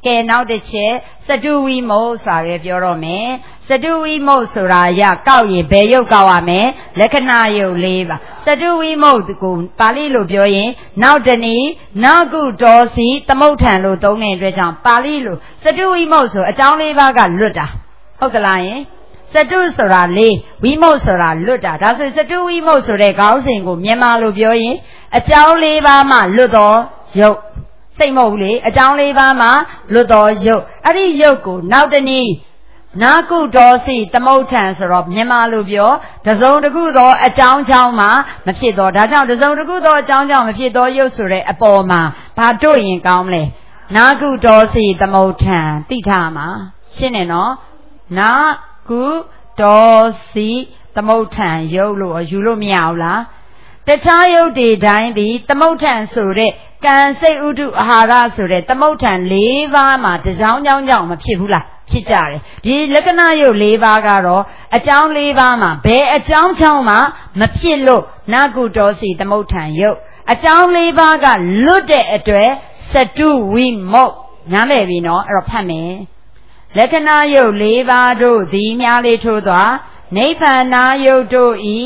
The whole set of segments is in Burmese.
ကဲနောက်တစ်ချက်စတုဝိမုတ်ဆိုတာပဲပြောတော့မယ်စတုဝိမုတ်ဆိုတာရကောက်ရင်ဘယ်ရုပ်ကောက်ရမလဲလက္ခဏာရုပ်၄ပါးစတုဝိမုတ်ကိုပါဠိလိုပြောရင်နောက်တနည်းနာကုဒေါစီသမုဋ္ဌံလို့သုံးတဲ့အတွက်ကြောင့်ပါဠိလိုစတုဝိမုတ်ဆိုအကြောင်း၄ပါးကလွတ်တာဟုတ်ကလားယင်စတုဆိုတာလေးဝိမုတ်ဆိုတာလွတ်တာဒါဆိုစတုဝိမုတ်ဆိုတဲ့ခေါင်းစဉ်ကိုမြန်မာလိုပြောရင်အကြောင်း၄ပါးမှလွတ်တော်ရုပ်စိတ်မဟုတ်ဘူးလေအကြောင်း၄ပါးမှလွတ်တော်ရုပ်အဲ့ဒီရုပ်ကိုနောက်တနည်းနာကုဒေါစီသမုဋ္ဌံဆိုတော့မြန်မာလိုပြောတစုံတစ်ခုသောအကြောင်းကြောင့်မှမဖြစ်တော့ဒါကြောင့်တစုံတစ်ခုသောအကြောင်းကြောင့်မဖြစ်တော့ရုပ်ဆိုတဲ့အပေါ်မှာဘာတို့ရင်ကောင်းမလဲနာကုဒေါစီသမုဋ္ဌံသိထားမှာရှင်းတယ်နော်နာကုဒေါစီသမုဋ္ဌံရုပ်လို့ယူလို့မရဘူးလားတခြားရုပ်တွေတိုင်းဒီသမုဋ္ဌံဆိုတဲ့ကံစိတ်ဥဒုအာဟာရဆိုတဲ့သမုဋ္ဌံ၄ပါးမှာတကြောင်ကြောင့်မဖြစ်ဘူးလားဖြစ်ကြတယ်ဒီလက္ခဏာရုပ်၄ပါးကတော့အကြောင်း၄ပါးမှာဘယ်အကြောင်းကြောင့်မှမဖြစ်လို့နာကုဒေါစီသမုဋ္ဌံရုပ်အကြောင်း၄ပါးကလွတ်တဲ့အတွက်စတုဝိမုတ်နားလည်ပြီနော်အဲ့တော့ဖတ်မယ်လက္ခဏာရုပ်၄ပါးတို့သည်များလေးထိုးသွားနိဗ္ဗာန်ယုတ်တို့ဤ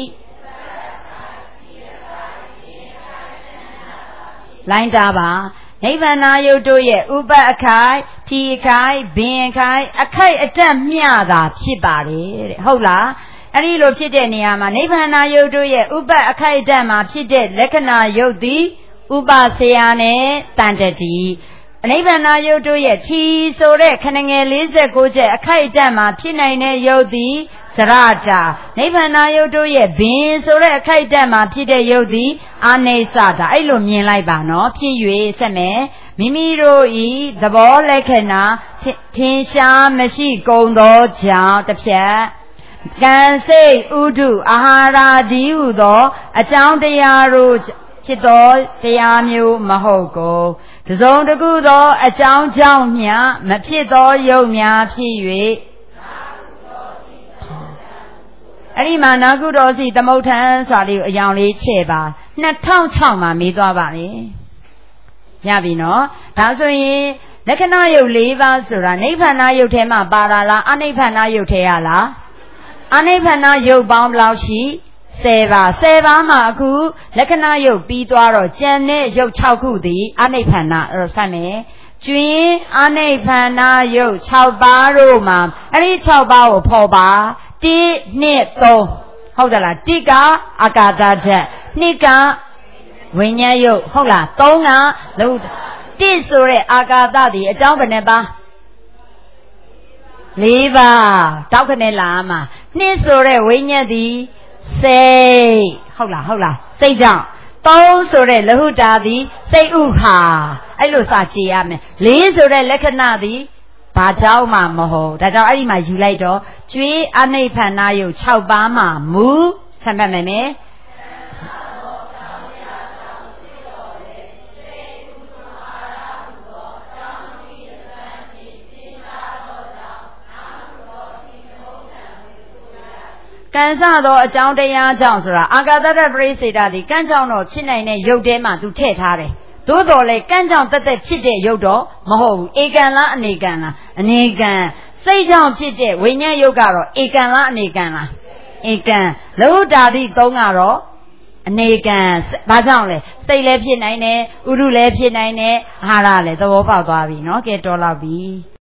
လိုင်းတာပါနိဗ္ဗာန်ယုတ်တို့ရဲ့ဥပအခိုက်ထီအခိုက်ဘင်အခိုက်အခိုက်အတက်မျှတာဖြစ်ပါတယ်တဲ့ဟုတ်လားအဲ့ဒီလိုဖြစ်တဲ့နေရာမှာနိဗ္ဗာန်ယုတ်တို့ရဲ့ဥပအခိုက်အတက်မှာဖြစ်တဲ့လက္ခဏာယုတ်သည်ဥပဆေယနဲ့တန်တတိနိဗ္ဗာန်ယုတ်တို့ရဲ့ထီဆိုတဲ့ခဏငယ်46ချက်အခိုက်အတက်မှာဖြစ်နိုင်တဲ့ယုတ်သည်စရတာနိဗ္ဗာန်ယုတ်တို့ရဲ့ဘင်ဆိုတဲ့အခိုက်အတက်မှာဖြစ်တဲ့ယုတ်သည်အာနိစ္စတာအဲ့လိုမြင်လိုက်ပါနော်ဖြစ်၍ဆက်မယ်မိမိတို့ဤသဘောလက္ခဏာထင်ရှားမရှိကုန်သောကြောင့်တစ်ဖြတ်ကံစိတ်ဥဒုအာဟာရဒီဟုသောအကြောင်းတရားတို့ဖြစ်သောတရားမျိုးမဟုတ်ကုန်တစုံတစ်ခုသောအကြောင်းကြောင့်မျှမဖြစ်သောယုတ်များဖြစ်၍အဲ့ဒီမှာနာကုဒေါစီသမုဋ္ဌံဆိုတာလေးကိုအယောင်လေးချဲ့ပါ2006မှာမေးသွားပါလေရပြီနော်ဒါဆိုရင်လက္ခဏာယုတ်၄ပါးဆိုတာနိဗ္ဗာန်ယုတ်ထဲမှာပါတာလားအနိဗ္ဗာန်ယုတ်ထဲရလားအနိဗ္ဗာန်ယုတ်ပေါင်းဘယ်လောက်ရှိ10ပါ10ပါးမှာအခုလက္ခဏာယုတ်ပြီးသွားတော့ကျန်တဲ့ယုတ်6ခုသည်အနိဗ္ဗာန်ဖတ်မယ်ကျွင်းအနိဗ္ဗာန်ယုတ်6ပါးတို့မှာအဲ့ဒီ6ပါးကိုဖော်ပါ1 2 3ဟုတ်တယ်လား1ကအာကာသဓာတ်2ကဝိညာဉ်ယုတ်ဟုတ်လား3ကလုံး1ဆိုတဲ့အာကာသဒီအကြောင်းဘယ်နှပါ4ပါတောက်ခနဲ့လာမှာ2ဆိုတဲ့ဝိညာဉ်ဒီစိတ်ဟုတ်လားစိတ်ကြောင့်3ဆိုတဲ့လဟုတာဒီစိတ်ဥဟာအဲ့လိုစကြည့်ရမယ်4ဆိုတဲ့လက္ခဏာဒီဘာကြောင့်မှမဟုတ်ဒါကြောင့်အဲ့ဒီမှာယူလိုက်တော့ကျွေးအနိဗ္ဗာန်ယုတ်6ပါးမှာမူဆံပတ်မယ်ကံစသောအကြောင်းတရားကြောင့်ဆိုတာအာဂတတပရိစေတသည်ကံကြောင့်တော့ဖြစ်နိုင်တဲ့ရုပ်ထဲမှာသူထည့်ထားတယ်သို့တော်လေကံကြောင့်တက်ဖြစ်တဲ့ရုပ်တော့မဟုတ်ဘူးဧကံလားအနေကံလားအနေကံစိတ်ကြောင့်ဖြစ်တဲ့ဝိညာဉ်ရုပ်ကတော့ဧကံလားအနေကံလားဧကံလဟုတာတိ3ကတော့အနေကံဘာကြောင့်လဲစိတ်လည်းဖြစ်နိုင်တယ်ဥရုလည်းဖြစ်နိုင်တယ်အာဟာရလည်းသဘောပေါက်သွားပြီเนาะကဲတော်လောက်ပြီ